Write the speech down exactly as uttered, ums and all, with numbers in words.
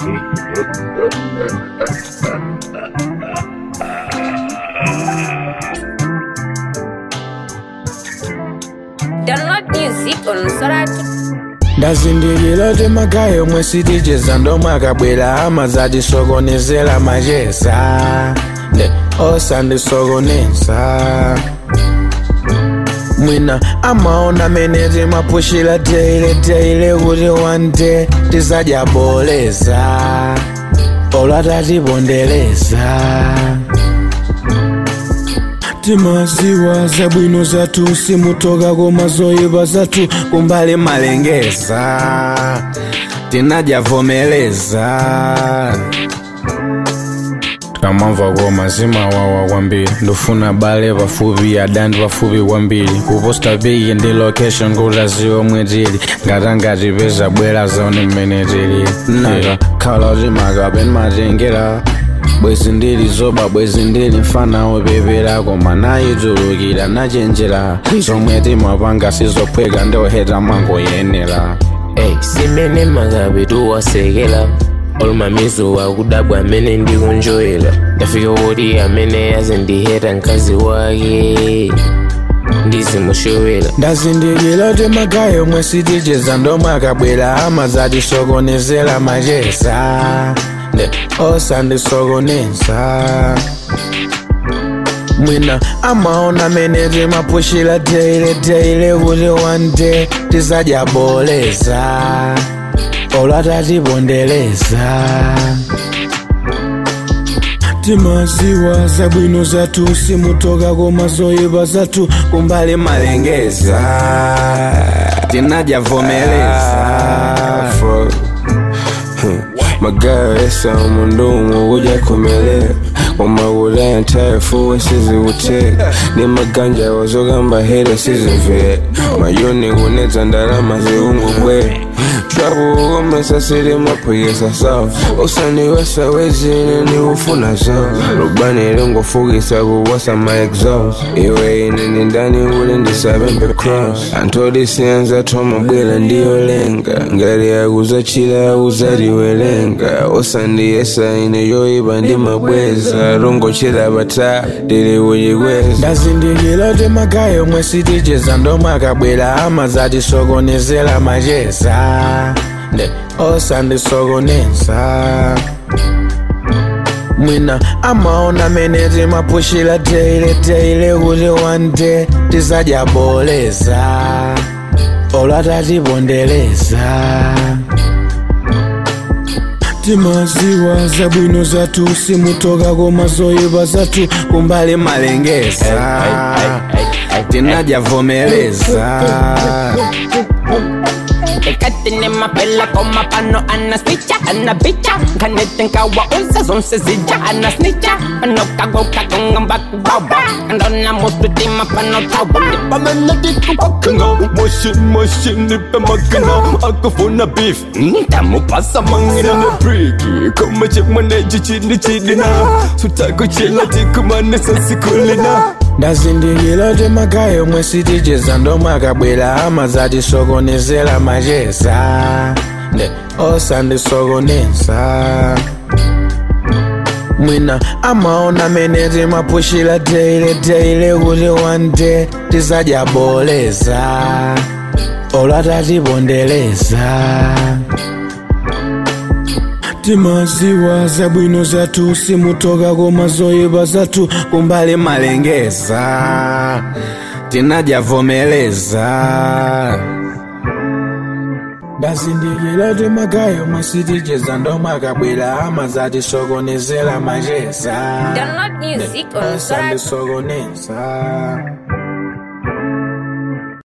Download music on Soratu. Ndazindikira ti magayi omwe siticheza ndomwe akabwera amazatisokonezera macheza nde osandisokoneza mwina amaona mene timapushira teile teile kuti one day tisadyaboleza olwatatipondereza timaziwa zabwino zathu simutoka koma zoyipa zathu kumbali malengeza tinadyavomeleza tikamamva koma zimawawa kwambiri ndofuna bale pafupi adani pafupi kwambiri kuposta bigi ndi location kuti aziwe omwe tili ngatangati peza bwera zaone mmene tili nakakhala timakapeni matengera bwezi ndili zoba bwezi ndili mfana wopepera koma nayitulukira nachenjera zomwe timapanga sizophweka ndoheta mangoyenera Ey, simene magabe tuwasekela olumamizo wakudabwa amene ndikunjoyela ndafika woti amene yazindiheta mkazi wake ndizimushowela ndazindikira ti magayi omwe siticheza ndomwe akabwera amazatisokonezera macheza nde osandisokoneza mwina amaona mene timapushira teile teile kuti one day tisadyaboleza olwatatipondereza timaziwa zabwino zathu simutoka koma zoyipa zathu kumbali malengeza tinadyavomeleza magayi esa umundumu kuja kumelea wamawulaya ntaya fuwe siziwuteka ni maganja wazogamba hera sizimvera mayoni kuneza ndalama ziungubwera travel wamesasiri mapwekesa sawa usaniwesa wezine ni ufuna sawa rubani lingofugisa kuwasa my exhaust iwe inini ndani ule ndisabembe cross antodisianza tomabwela ndiyolenga ngari yakuzachila uzariwelenga usandiyesa ine yoiba ndi mabweza rongo chila bata dili uyikweza ndazindikira ti magayi omwe siticheza ndomwe akabwera amazatisokonezera macheza nde osandisokoneza mwina amaona mene timapushira teile teile kuti one day tisadyaboleza olwatatipondereza timaziwa zabwino zathu simutoka koma zoyipa zathu kumbali malengeza tinadyavomeleza Ekatine mapela koma pano ana snitcha ana bitcha kanete nkawa unsa zonse zija ana snitcha pano kagoka konga mbaku baba kandona mustu tima pano tawa nipa mena diku bakanga motion motion nipa magana akafuna beef ntamu pasa mangina na priki koma chemane chichini chidina sutako chela tiku mane sasikulina ndazindikira ti magayi omwe siticheza ndomwe akabwera amazatisokonezera macheza nde osandisokoneza mwina amaona mene timapushira teile teile kuti one day tisadyaboleza olwatatipondereza timaziwa zabwino zathu simutoka koma zoyipa zathu kumbali malengeza tinadyavomeleza ndazindikira ti magayi omwe siticheza ndomwe akabwera amazatisokonezera macheza Download music on Soratu. osandisokoneza